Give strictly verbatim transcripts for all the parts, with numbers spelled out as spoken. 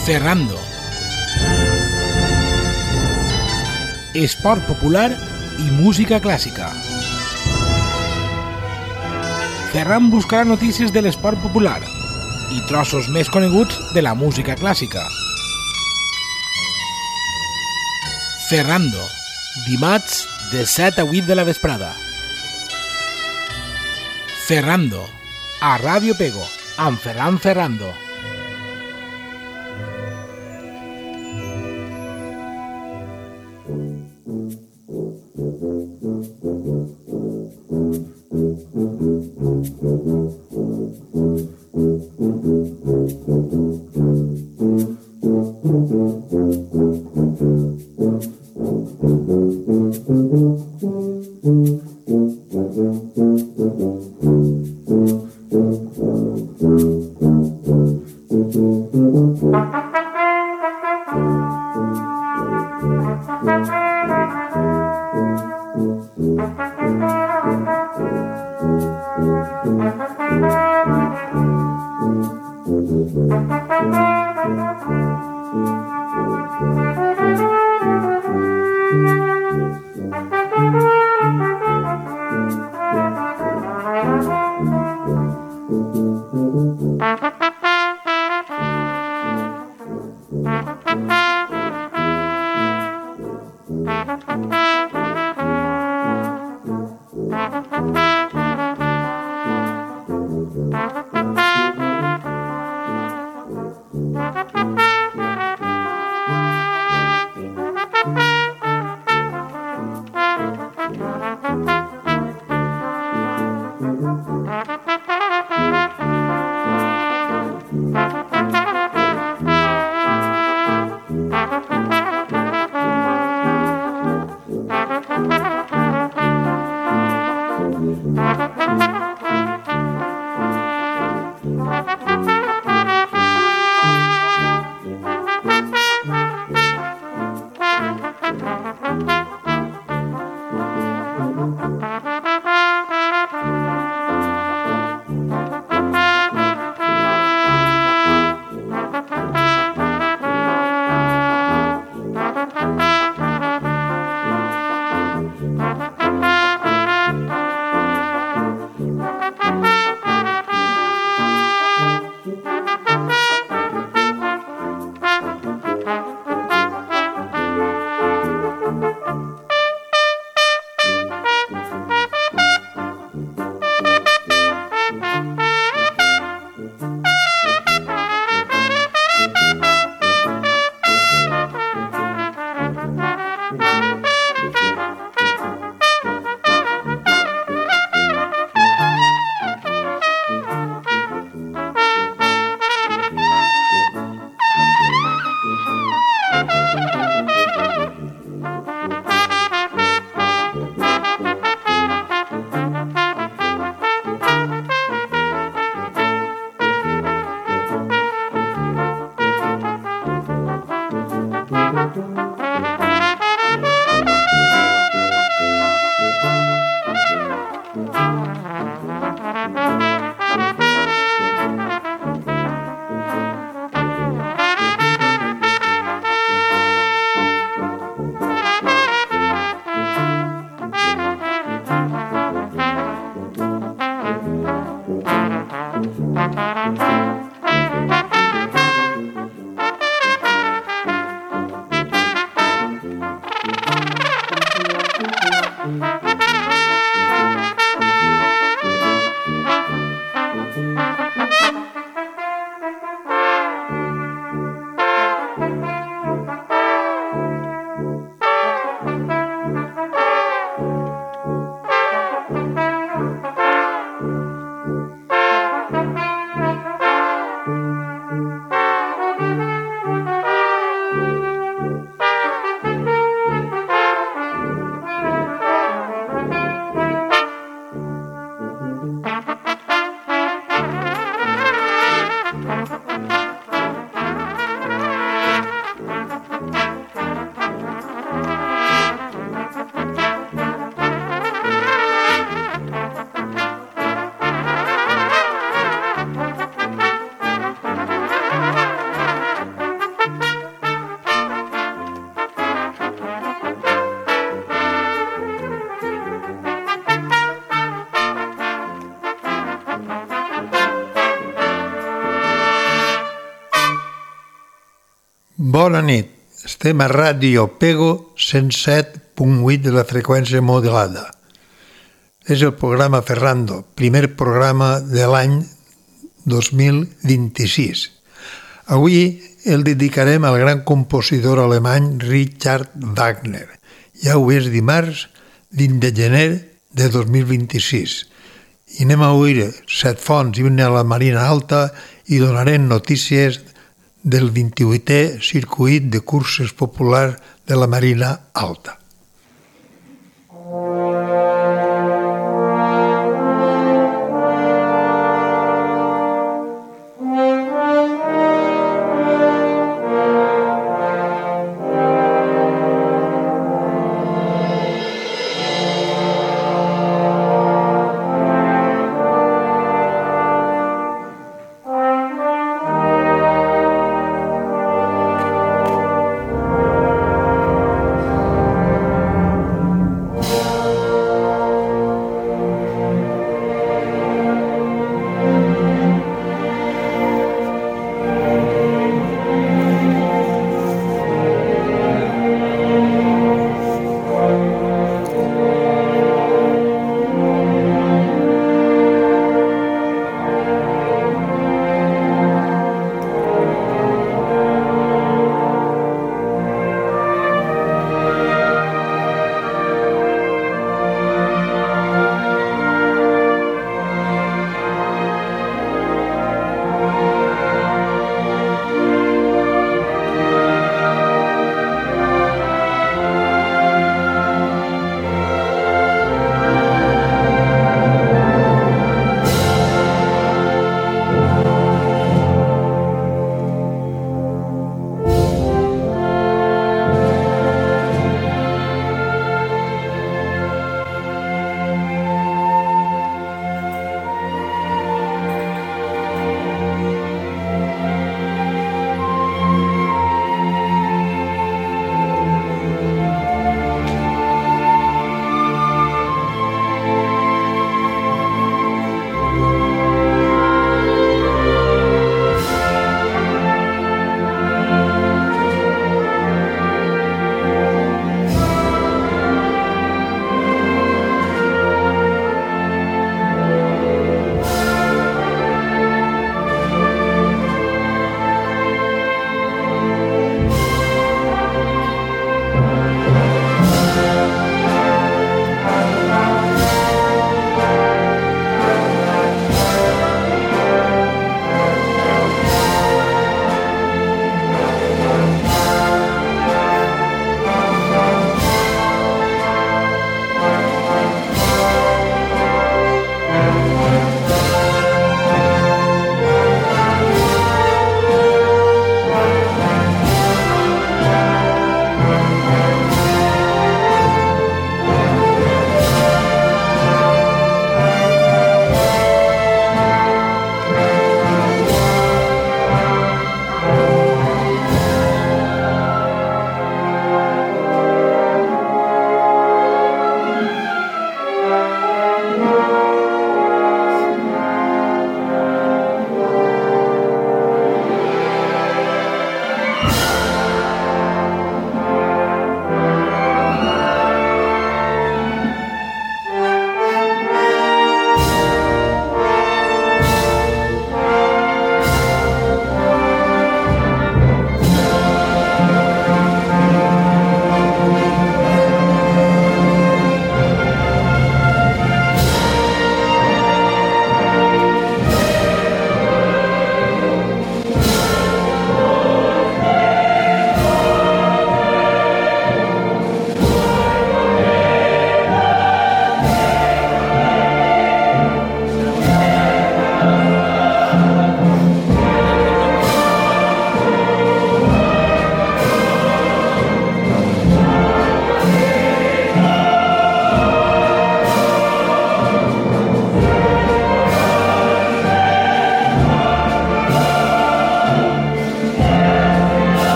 Ferrando. Esport popular i música clàssica. Ferran buscarà notícies de l'esport popular i trossos més coneguts de la música clàssica. Ferrando, dimarts de set a vuit de la vesprada. Ferrando, a Ràdio Pego, amb Ferran Ferrando. Bona nit, estem a Ràdio Pego cent set punt vuit de la freqüència modulada. És el programa Ferrando, primer programa de l'any dos mil vint-i-sis. Avui el dedicarem al gran compositor alemany Richard Wagner. Ja ho és dimarts, vint de gener de dos mil vint-i-sis. I anem a oir set fonts i una a la Marina Alta i donarem notícies del vint-i-vuitè circuit de curses populars de la Marina Alta.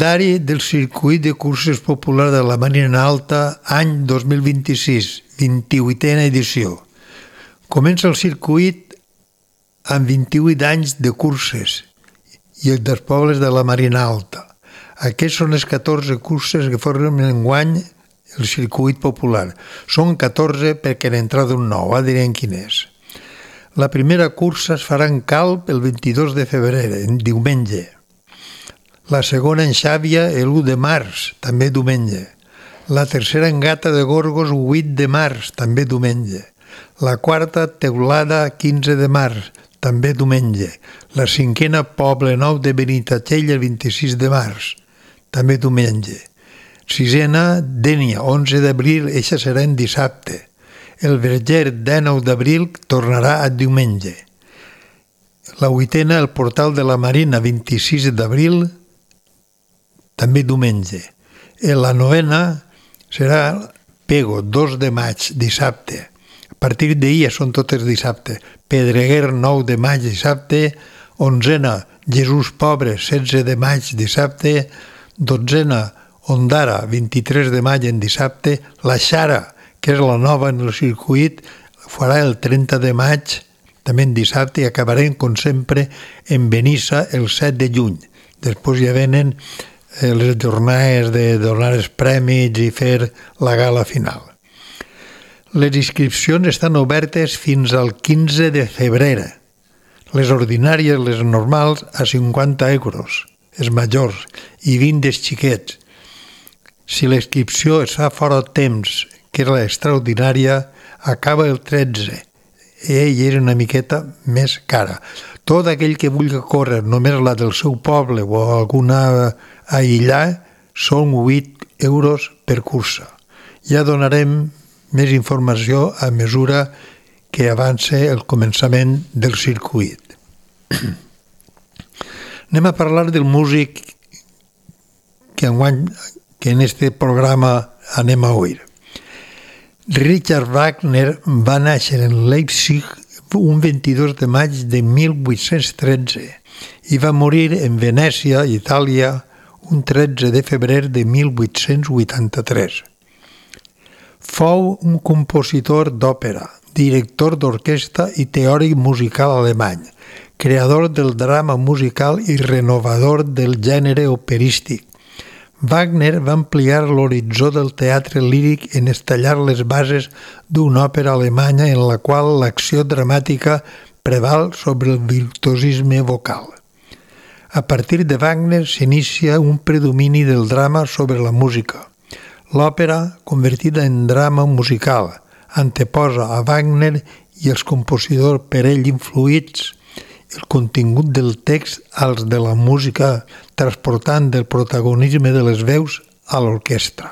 Calendari del circuit de curses popular de la Marina Alta, any dos mil vint-i-sis, vint-i-vuitena edició. Comença el circuit amb vint-i-vuit anys de curses i els dels pobles de la Marina Alta. Aquests són les catorze curses que formen enguany el circuit popular. Són catorze perquè n'ha entrat un nou, ara direm quin és. La primera cursa es farà en Calp el vint-i-dos de febrer, en diumenge. La segona en Xàbia l'u de març, també diumenge. La tercera en Gata de Gorgos, vuit de març, també diumenge. La quarta, Teulada, quinze de març, també diumenge. La cinquena, Poble Nou de Benitatxell, el vint-i-sis de març, també diumenge. Sisena, Dénia, onze d'abril, eixa serà en dissabte. El Verger, dinou d'abril, tornarà a diumenge. La vuitena, el Portal de la Marina, vint-i-sis d'abril, també diumenge. La novena serà Pego, dos de maig, dissabte. A partir d'ahir són totes dissabte. Pedreguer, nou de maig, dissabte. Onzena, Jesús Pobre, setze de maig, dissabte. Dotzena, Ondara, vint-i-tres de maig en dissabte. La Xara, que és la nova en el circuit, farà el trenta de maig, també en dissabte, i acabarem, com sempre, en Benissa el set de juny. Després ja venen les jornades de donar els prèmits i fer la gala final. Les inscripcions estan obertes fins al quinze de febrer. Les ordinàries, les normals, a cinquanta euros, els majors, i vint dels xiquets. Si la inscripció es fa fora de temps, que és l'extraordinària, acaba el tretze. Ell és una miqueta més cara. Tot aquell que vulgui córrer només la del seu poble o alguna aïllar són vuit euros per cursa. Ja donarem més informació a mesura que avance el començament del circuit. Anem a parlar del músic que enguany, que en este programa anem a oir. Richard Wagner va néixer en Leipzig un vint-i-dos de maig de mil vuit-cents tretze i va morir en Venècia, Itàlia, un tretze de febrer de mil vuit-cents vuitanta-tres. Fou un compositor d'òpera, director d'orquestra i teòric musical alemany, creador del drama musical i renovador del gènere operístic. Wagner va ampliar l'horitzó del teatre líric en estallar les bases d'una òpera alemanya en la qual l'acció dramàtica preval sobre el virtuosisme vocal. A partir de Wagner s'inicia un predomini del drama sobre la música. L'òpera, convertida en drama musical, anteposa a Wagner i els compositors per ell influïts el contingut del text als de la música, transportant del protagonisme de les veus a l'orquestra.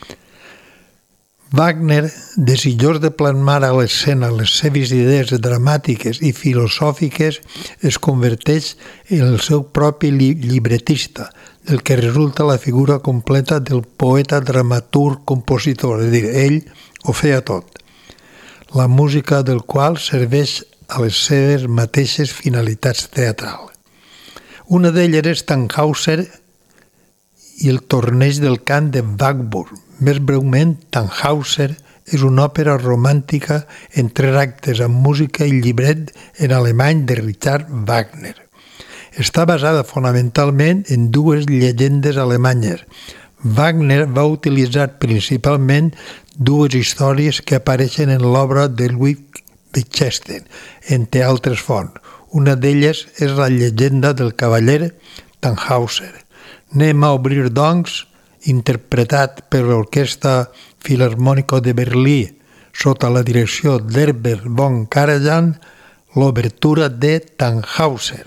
Wagner, desitjós de plasmar a l'escena les seves idees dramàtiques i filosòfiques, es converteix en el seu propi llibretista, del que resulta la figura completa del poeta dramaturg compositor, és a dir, ell ho feia tot, la música del qual serveix a les seves mateixes finalitats teatrals. Una d'elles és Tannhäuser i el torneig del cant de Warburg. Més breument, Tannhäuser és una òpera romàntica en tres actes amb música i llibret en alemany de Richard Wagner. Està basada fonamentalment en dues llegendes alemanyes. Wagner va utilitzar principalment dues històries que apareixen en l'obra de Ludwig Wittgenstein, entre altres fonts. Una d'elles és la llegenda del cavaller Tannhäuser. Anem a obrir, doncs, interpretat per l'Orquestra Filarmònica de Berlín sota la direcció d'Herbert von Karajan, l'obertura de Tannhäuser.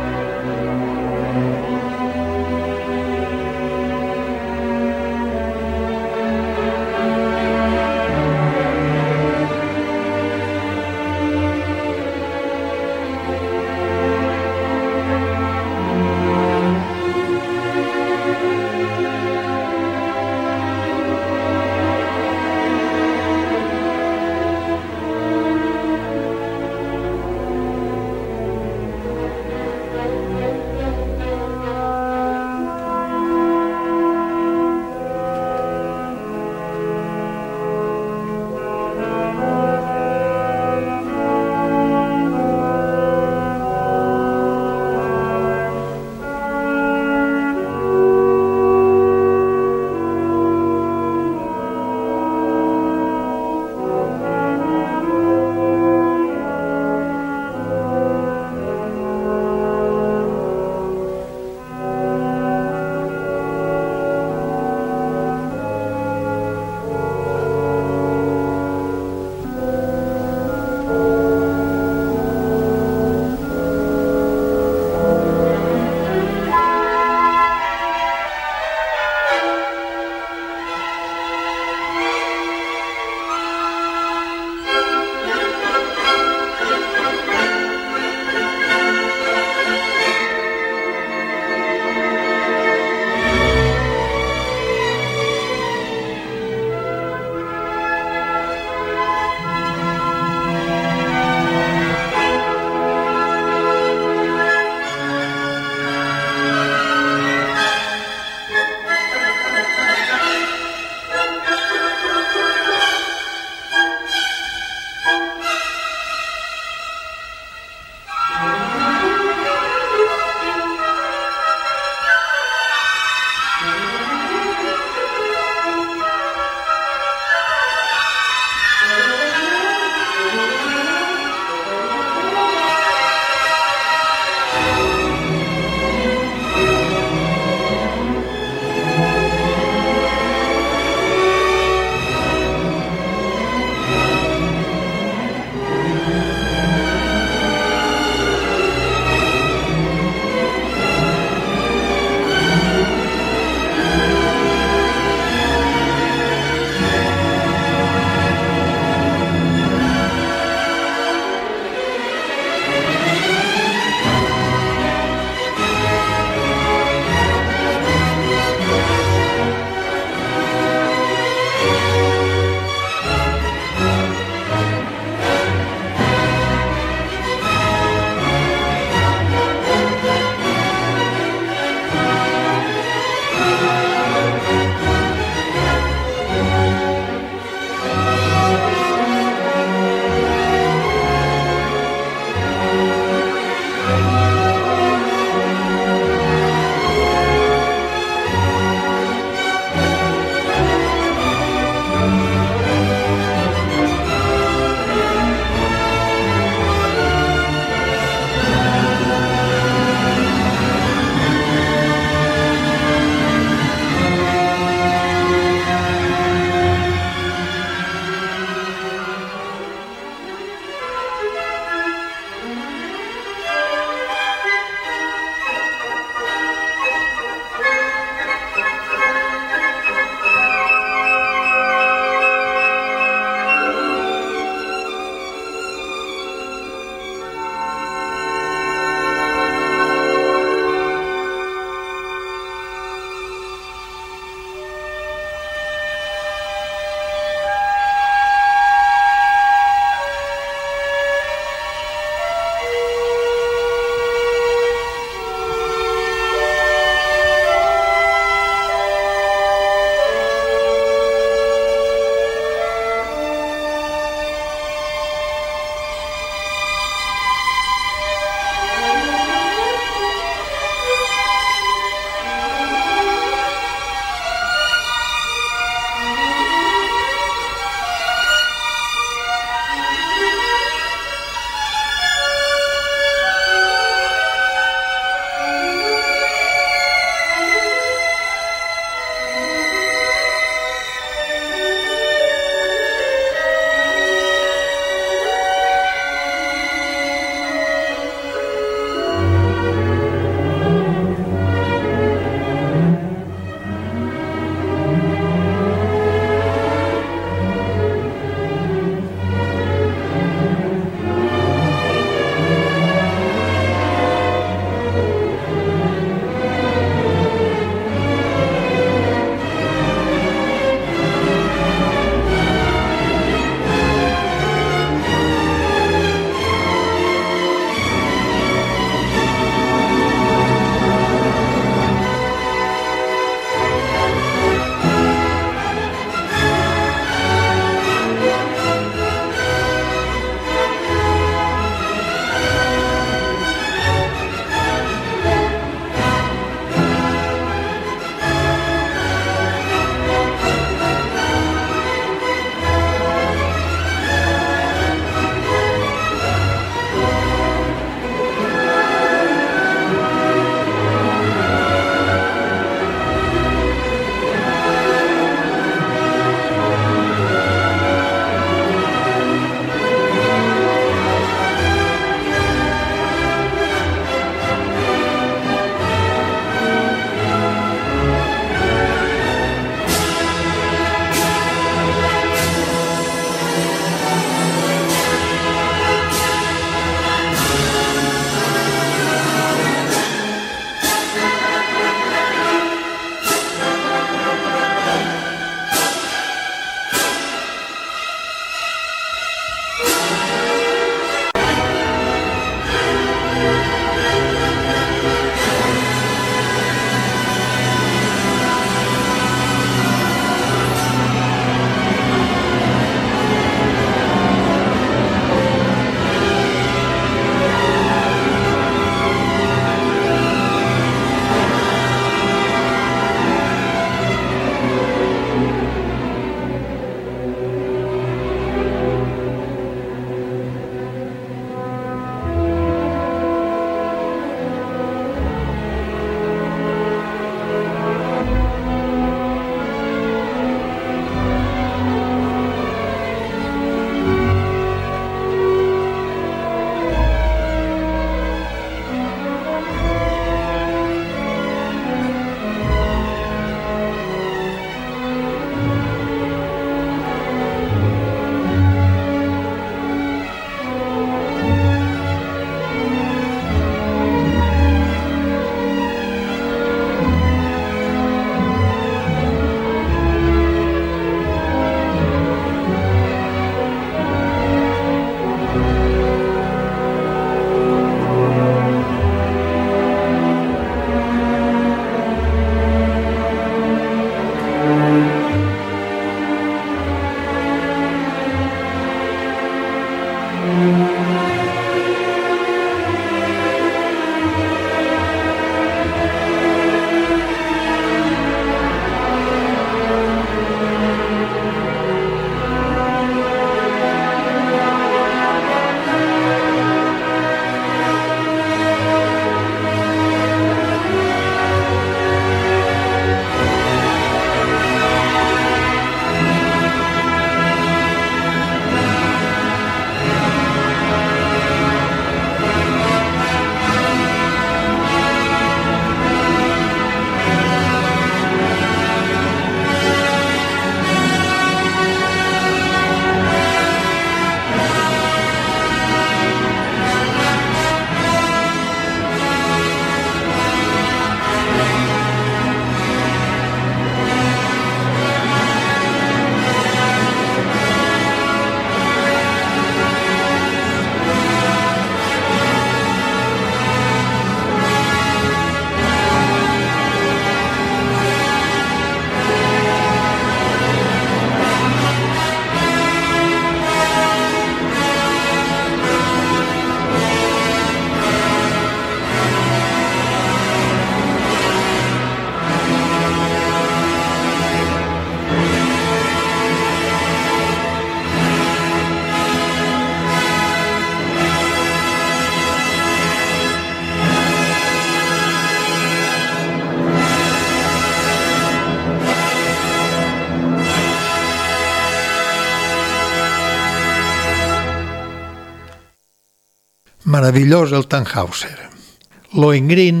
Meravellós el Tannhäuser. Lohengrin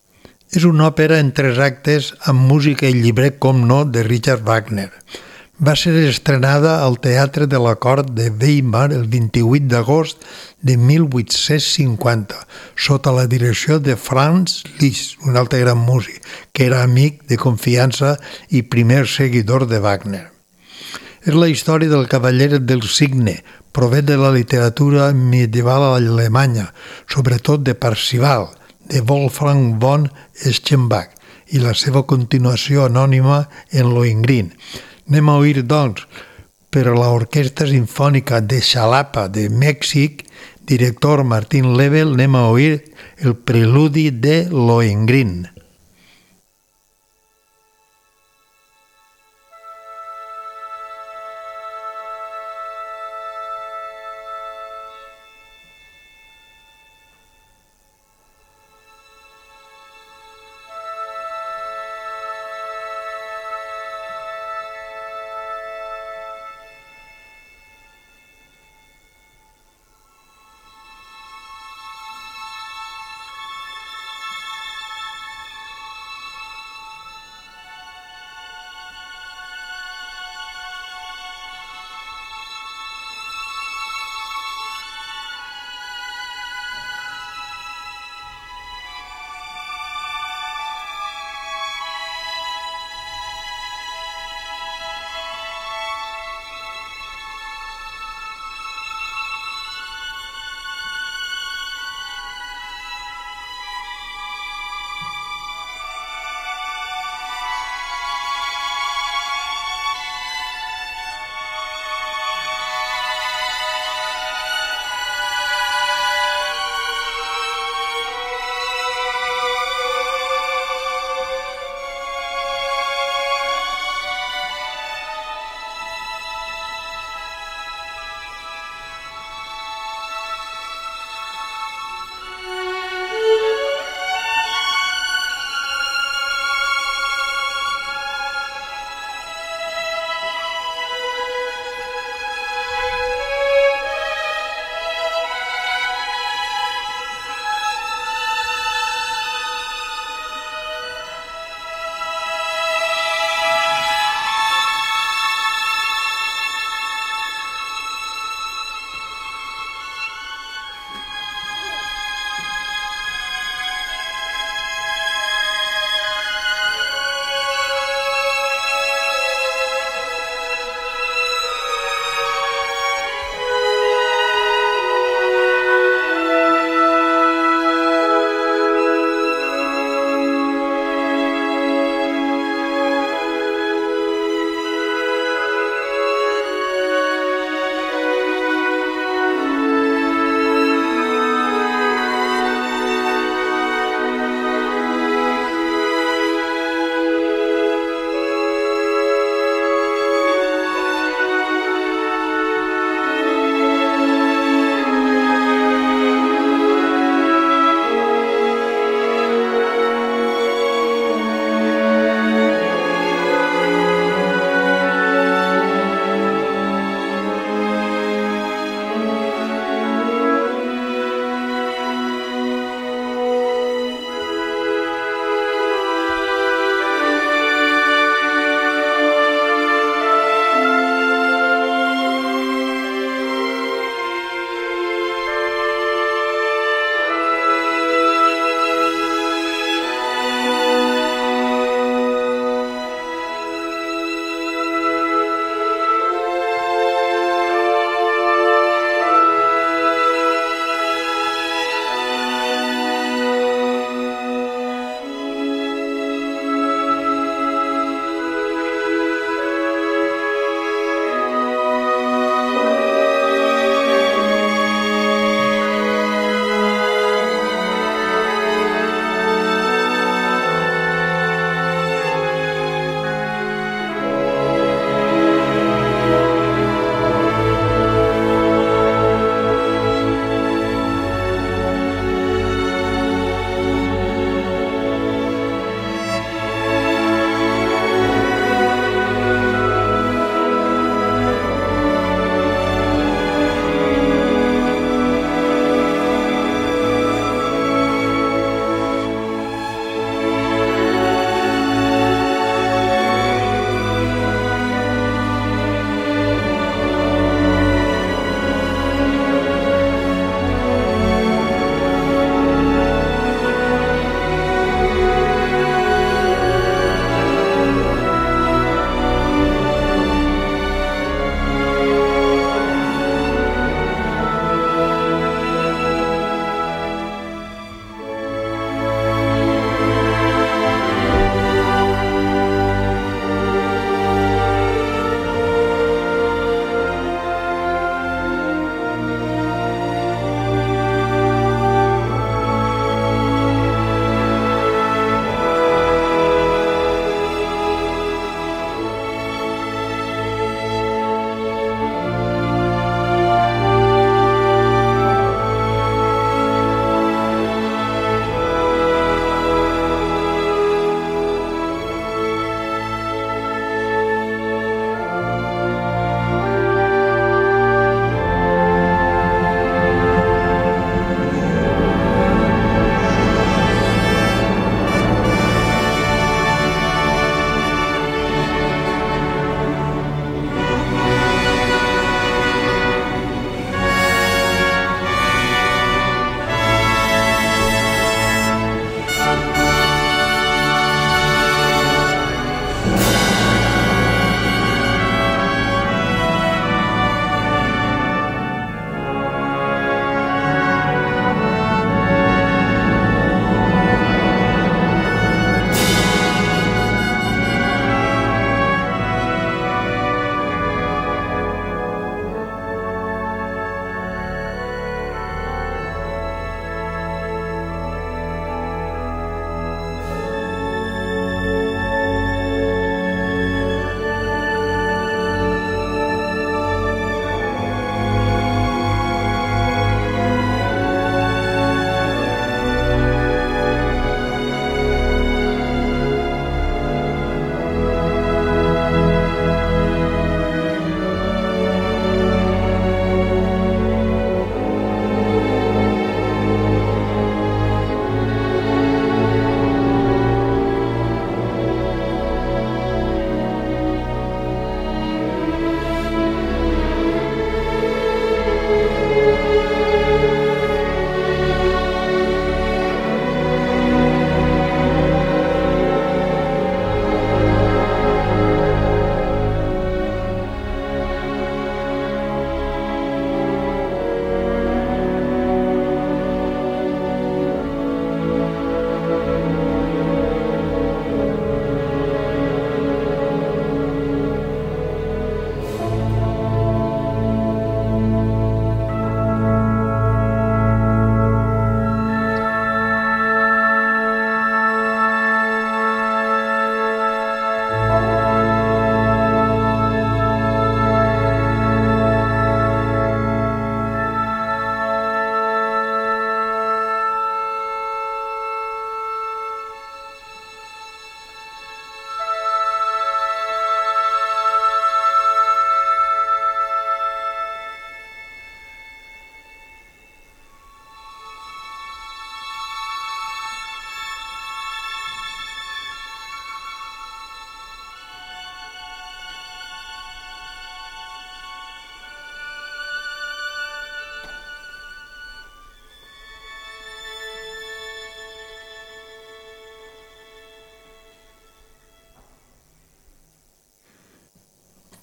és una òpera en tres actes amb música i llibret, com no, de Richard Wagner. Va ser estrenada al Teatre de la Cort de Weimar el vint-i-vuit d'agost de mil vuit-cents cinquanta, sota la direcció de Franz Liszt, un altre gran músic, que era amic de confiança i primer seguidor de Wagner. És la història del cavaller del Cigne, prové de la literatura medieval alemanya, sobretot de Parzival, de Wolfgang von Eschenbach, i la seva continuació anònima en Lohengrin. Anem a oir, doncs, per a l'Orquestra Simfònica de Xalapa de Mèxic, director Martín Lebel, anem a oir el preludi de Lohengrin.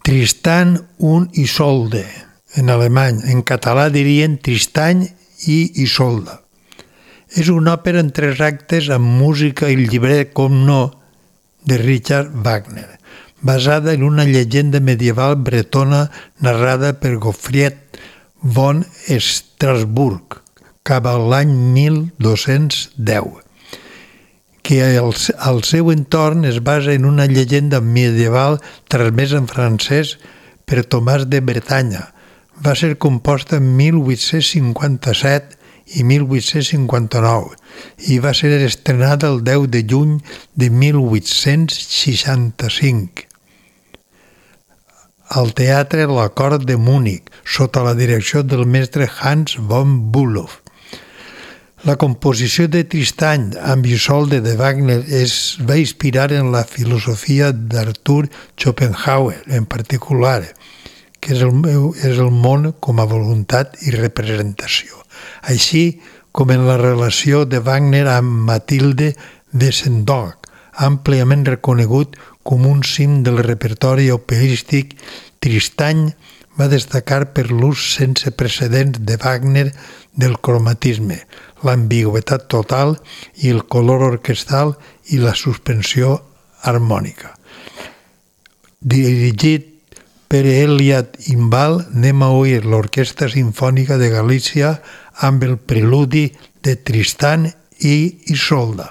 Tristan und Isolde, en alemany. En català dirien Tristany i Isolda. És una òpera en tres actes amb música i llibret, com no, de Richard Wagner, basada en una llegenda medieval bretona narrada per Gottfried von Strasburg cap a l'any mil dos-cents deu, que al, al seu entorn es basa en una llegenda medieval transmesa en francès per Tomàs de Bretanya. Va ser composta en mil vuit-cents cinquanta-set i mil vuit-cents cinquanta-nou i va ser estrenada el deu de juny de mil vuit-cents seixanta-cinc al Teatre La Cort de Múnich, sota la direcció del mestre Hans von Bülow. La composició de Tristany amb Isolde de Wagner es va inspirar en la filosofia d'Arthur Schopenhauer, en particular, que és el, meu, és el món com a voluntat i representació, així com en la relació de Wagner amb Mathilde Wesendonck, àmpliament reconegut com un cim del repertori operístic. Tristany va destacar per l'ús sense precedents de Wagner del cromatisme, l'ambigüitat total i el color orquestral i la suspensió harmònica. Dirigit per Eliad Imbal, anem a oir l'Orquestra Simfònica de Galícia amb el preludi de Tristan i Isolda.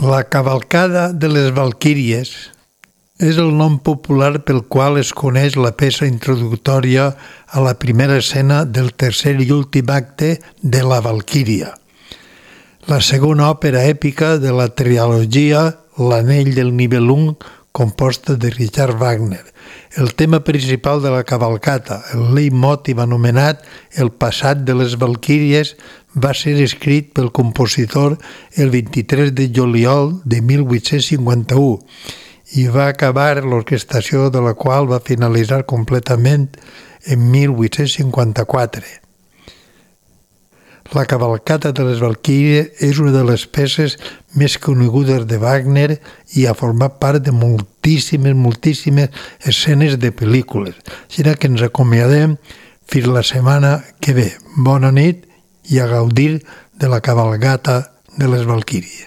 La cavalcada de les Valquíries és el nom popular pel qual es coneix la peça introductòria a la primera escena del tercer i últim acte de La Valquíria, la segona òpera èpica de la trilogia L'Anell del Nibelung, composta de Richard Wagner. El tema principal de la cavalcata, el leitmotiv anomenat El passat de les Valquíries, va ser escrit pel compositor el vint-i-tres de juliol de mil vuit-cents cinquanta-u i va acabar l'orquestació de la qual va finalitzar completament en mil vuit-cents cinquanta-quatre. La cavalcata de les Valquíries és una de les peces més conegudes de Wagner i ha format part de moltíssimes, moltíssimes escenes de pel·lícules. Així que ens acomiadem fins la setmana que ve. Bona nit i a gaudir de la cavalcata de les Valquíries.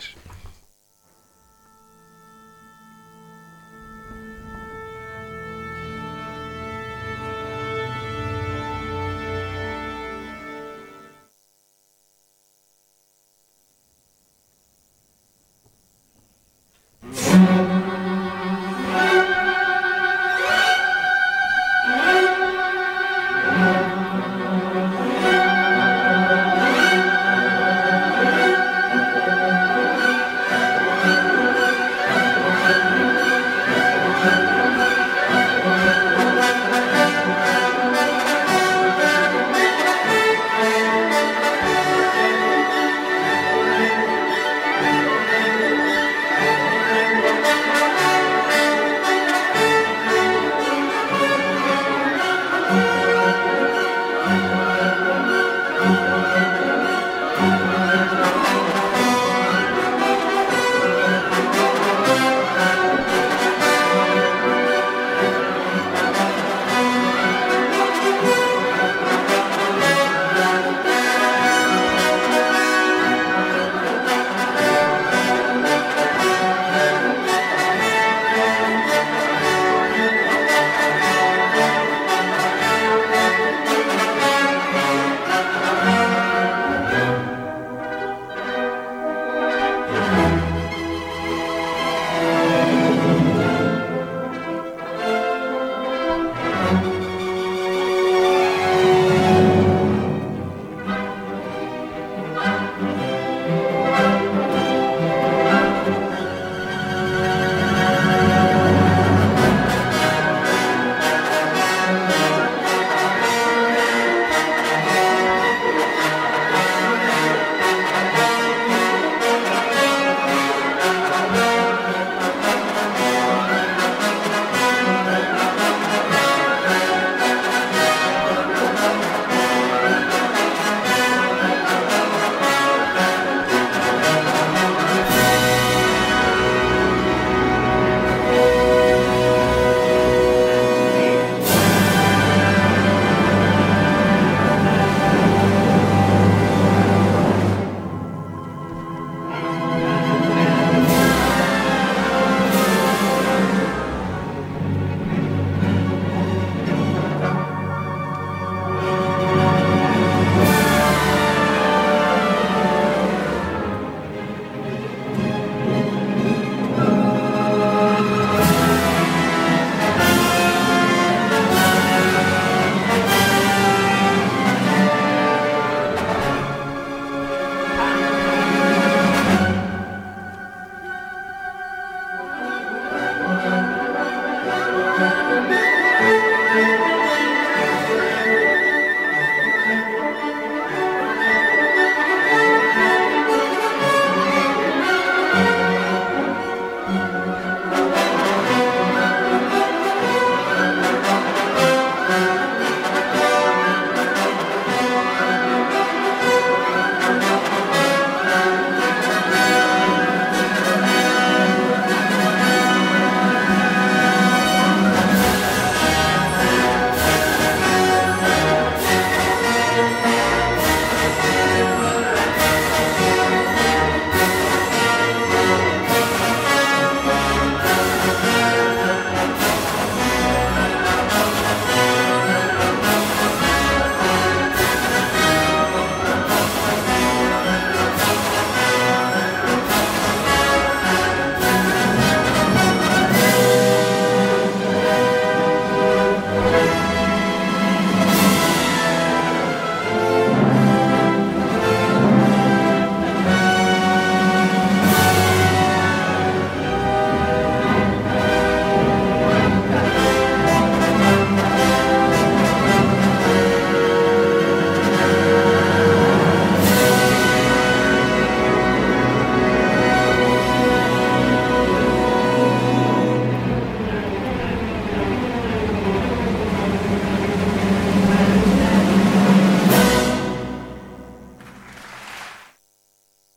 Thank you.